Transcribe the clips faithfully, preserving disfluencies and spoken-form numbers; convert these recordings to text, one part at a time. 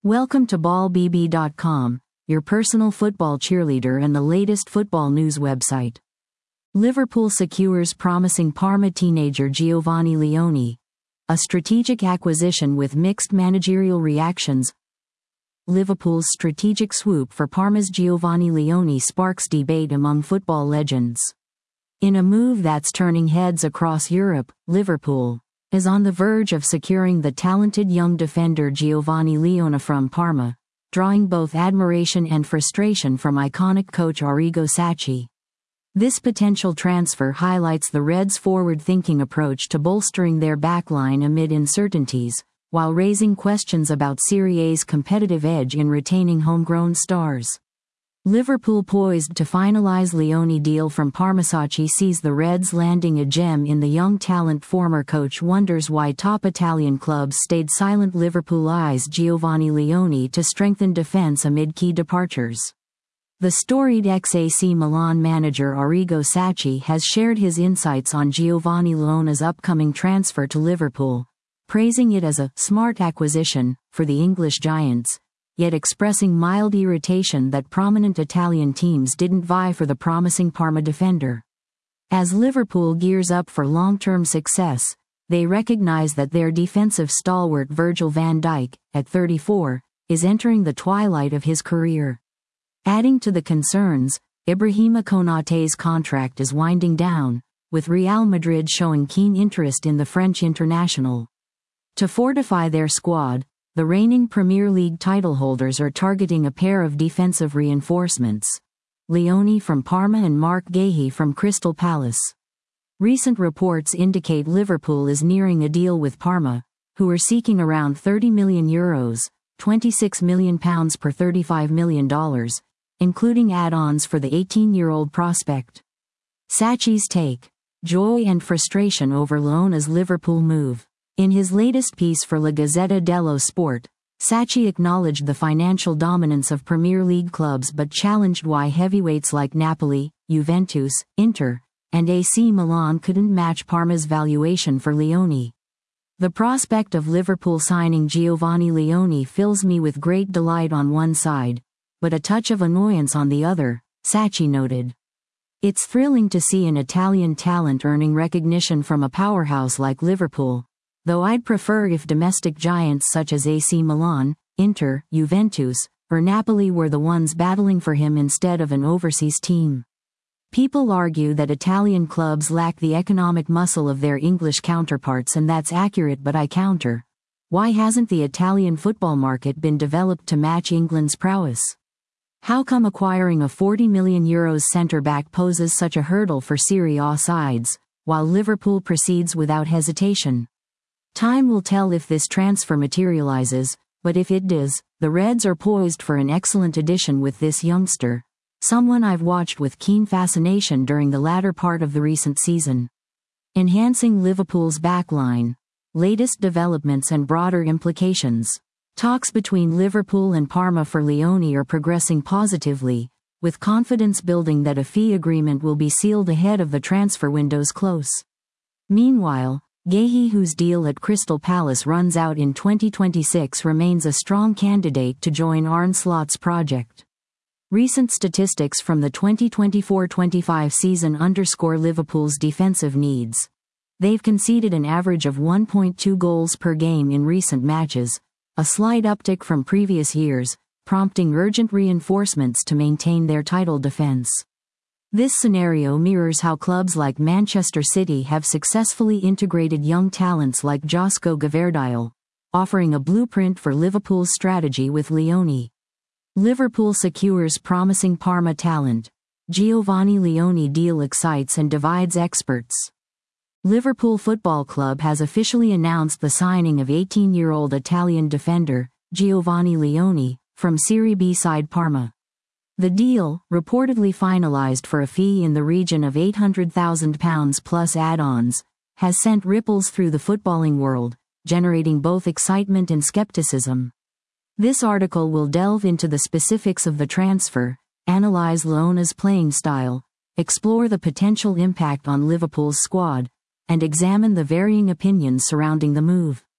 Welcome to ball b b dot com, your personal football cheerleader and the latest football news website. Liverpool secures promising Parma teenager Giovanni Leoni. A strategic acquisition with mixed managerial reactions. Liverpool's strategic swoop for Parma's Giovanni Leoni sparks debate among football legends. In a move that's turning heads across Europe, Liverpool is on the verge of securing the talented young defender Giovanni Leoni from Parma, drawing both admiration and frustration from iconic coach Arrigo Sacchi. This potential transfer highlights the Reds' forward-thinking approach to bolstering their backline amid uncertainties, while raising questions about Serie A's competitive edge in retaining homegrown stars. Liverpool poised to finalize Leoni deal from Parma. Sacchi sees the Reds landing a gem in the young talent. Former coach wonders why top Italian clubs stayed silent. Liverpool eyes Giovanni Leoni to strengthen defense amid key departures. The storied ex-A C Milan manager Arrigo Sacchi has shared his insights on Giovanni Leoni's upcoming transfer to Liverpool, praising it as a smart acquisition for the English giants, yet expressing mild irritation that prominent Italian teams didn't vie for the promising Parma defender. As Liverpool gears up for long-term success, they recognize that their defensive stalwart Virgil van Dijk, at thirty-four, is entering the twilight of his career. Adding to the concerns, Ibrahima Konaté's contract is winding down, with Real Madrid showing keen interest in the French international. To fortify their squad, the reigning Premier League title holders are targeting a pair of defensive reinforcements: Leoni from Parma and Marc Guéhi from Crystal Palace. Recent reports indicate Liverpool is nearing a deal with Parma, who are seeking around thirty million euros, twenty-six million pounds per thirty-five million dollars, including add-ons for the eighteen-year-old prospect. Sacchi's take: joy and frustration over Leoni's Liverpool move. In his latest piece for La Gazzetta dello Sport, Sacchi acknowledged the financial dominance of Premier League clubs but challenged why heavyweights like Napoli, Juventus, Inter, and A C Milan couldn't match Parma's valuation for Leoni. The prospect of Liverpool signing Giovanni Leoni fills me with great delight on one side, but a touch of annoyance on the other, Sacchi noted. It's thrilling to see an Italian talent earning recognition from a powerhouse like Liverpool, though I'd prefer if domestic giants such as A C Milan, Inter, Juventus, or Napoli were the ones battling for him instead of an overseas team. People argue that Italian clubs lack the economic muscle of their English counterparts, and that's accurate, but I counter: why hasn't the Italian football market been developed to match England's prowess? How come acquiring a forty million euros centre-back poses such a hurdle for Serie A sides, while Liverpool proceeds without hesitation? Time will tell if this transfer materializes, but if it does, the Reds are poised for an excellent addition with this youngster, someone I've watched with keen fascination during the latter part of the recent season. Enhancing Liverpool's backline. Latest developments and broader implications. Talks between Liverpool and Parma for Leoni are progressing positively, with confidence building that a fee agreement will be sealed ahead of the transfer window's close. Meanwhile, Guéhi, whose deal at Crystal Palace runs out in twenty twenty-six, remains a strong candidate to join Arne Slot's project. Recent statistics from the twenty twenty-four twenty-five season underscore Liverpool's defensive needs. They've conceded an average of one point two goals per game in recent matches, a slight uptick from previous years, prompting urgent reinforcements to maintain their title defense. This scenario mirrors how clubs like Manchester City have successfully integrated young talents like Joško Gvardiol, offering a blueprint for Liverpool's strategy with Leoni. Liverpool secures promising Parma talent. Giovanni Leoni deal excites and divides experts. Liverpool Football Club has officially announced the signing of eighteen-year-old Italian defender, Giovanni Leoni, from Serie B side Parma. The deal, reportedly finalized for a fee in the region of eight hundred thousand pounds plus add-ons, has sent ripples through the footballing world, generating both excitement and skepticism. This article will delve into the specifics of the transfer, analyze Leoni's playing style, explore the potential impact on Liverpool's squad, and examine the varying opinions surrounding the move.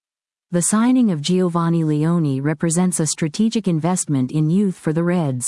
The signing of Giovanni Leone represents a strategic investment in youth for the Reds.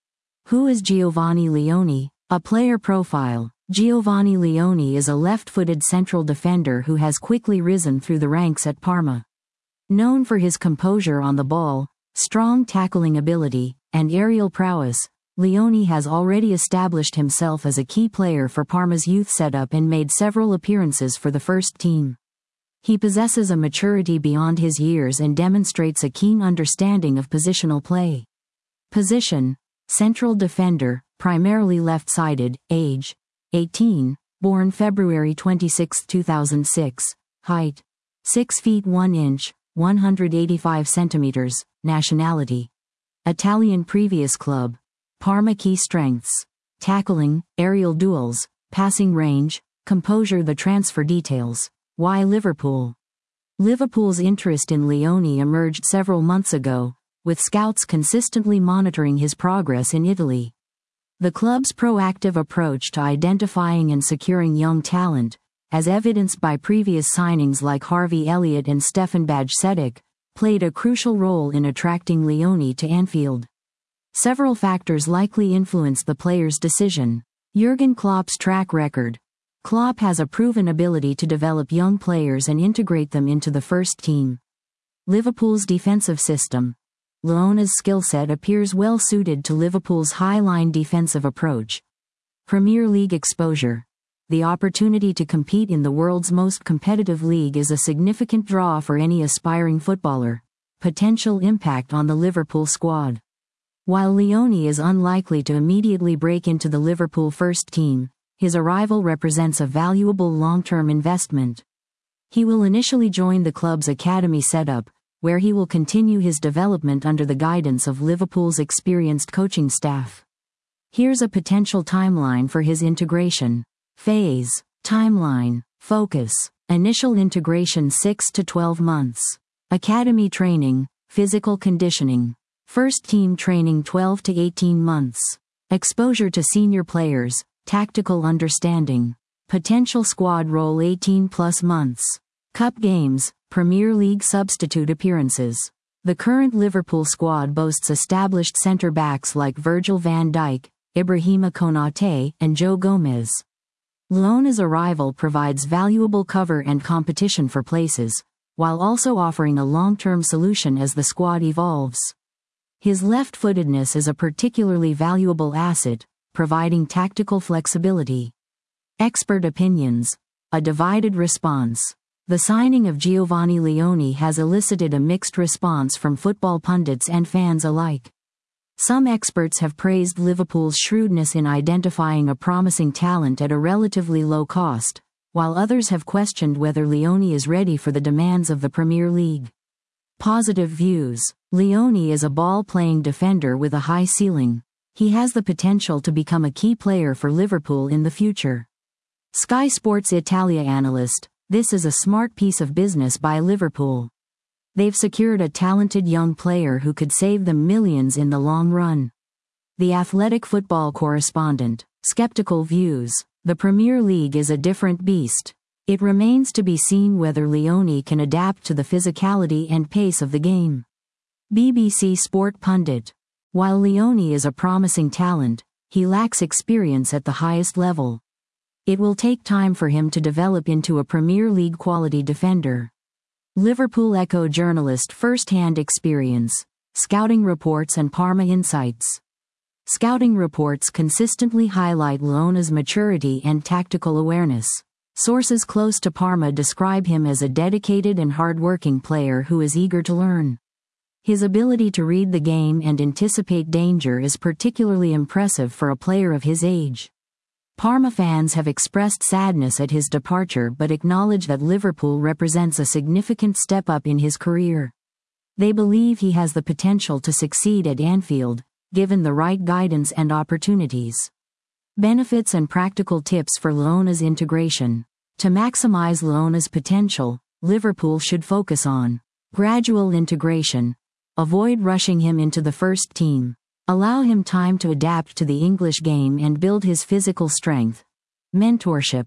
Who is Giovanni Leone? A player profile. Giovanni Leone is a left-footed central defender who has quickly risen through the ranks at Parma. Known for his composure on the ball, strong tackling ability, and aerial prowess, Leone has already established himself as a key player for Parma's youth setup and made several appearances for the first team. He possesses a maturity beyond his years and demonstrates a keen understanding of positional play. Position: central defender, primarily left-sided, age: eighteen, born February twenty-sixth, two thousand six, height: six feet one inch, one hundred eighty-five centimeters, nationality: Italian. Previous club: Parma. Key strengths: tackling, aerial duels, passing range, composure. The transfer details. Why Liverpool? Liverpool's interest in Leone emerged several months ago, with scouts consistently monitoring his progress in Italy. The club's proactive approach to identifying and securing young talent, as evidenced by previous signings like Harvey Elliott and Stefan Bajcetic, played a crucial role in attracting Leone to Anfield. Several factors likely influenced the player's decision. Jurgen Klopp's track record. Klopp has a proven ability to develop young players and integrate them into the first team. Liverpool's defensive system. Leone's skill set appears well suited to Liverpool's high-line defensive approach. Premier League exposure. The opportunity to compete in the world's most competitive league is a significant draw for any aspiring footballer. Potential impact on the Liverpool squad. While Leone is unlikely to immediately break into the Liverpool first team, his arrival represents a valuable long-term investment. He will initially join the club's academy setup, where he will continue his development under the guidance of Liverpool's experienced coaching staff. Here's a potential timeline for his integration. Phase. Timeline. Focus. Initial integration six to twelve months. Academy training, physical conditioning. First team training twelve to eighteen months. Exposure to senior players, tactical understanding. Potential squad role eighteen plus months. Cup games, Premier League substitute appearances. The current Liverpool squad boasts established centre-backs like Virgil van Dijk, Ibrahima Konate, and Joe Gomez. Leone's arrival provides valuable cover and competition for places, while also offering a long-term solution as the squad evolves. His left-footedness is a particularly valuable asset, providing tactical flexibility. Expert opinions. A divided response. The signing of Giovanni Leone has elicited a mixed response from football pundits and fans alike. Some experts have praised Liverpool's shrewdness in identifying a promising talent at a relatively low cost, while others have questioned whether Leone is ready for the demands of the Premier League. Positive views. Leone is a ball-playing defender with a high ceiling. He has the potential to become a key player for Liverpool in the future. Sky Sports Italia analyst, this is a smart piece of business by Liverpool. They've secured a talented young player who could save them millions in the long run. The Athletic football correspondent, skeptical views. The Premier League is a different beast. It remains to be seen whether Leone can adapt to the physicality and pace of the game. B B C Sport pundit. While Leone is a promising talent, he lacks experience at the highest level. It will take time for him to develop into a Premier League quality defender. Liverpool Echo journalist first-hand experience, scouting reports and Parma insights. Scouting reports consistently highlight Leone's maturity and tactical awareness. Sources close to Parma describe him as a dedicated and hard-working player who is eager to learn. His ability to read the game and anticipate danger is particularly impressive for a player of his age. Parma fans have expressed sadness at his departure but acknowledge that Liverpool represents a significant step up in his career. They believe he has the potential to succeed at Anfield, given the right guidance and opportunities. Benefits and practical tips for Leone's integration. To maximize Leone's potential, Liverpool should focus on gradual integration. Avoid rushing him into the first team. Allow him time to adapt to the English game and build his physical strength. Mentorship.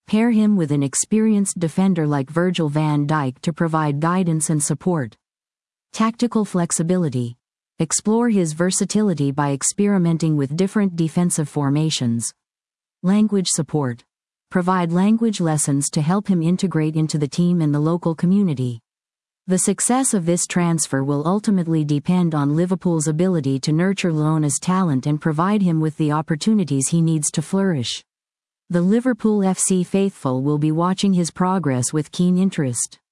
Pair him with an experienced defender like Virgil van Dijk to provide guidance and support. Tactical flexibility. Explore his versatility by experimenting with different defensive formations. Language support. Provide language lessons to help him integrate into the team and the local community. The success of this transfer will ultimately depend on Liverpool's ability to nurture Luona's talent and provide him with the opportunities he needs to flourish. The Liverpool F C faithful will be watching his progress with keen interest.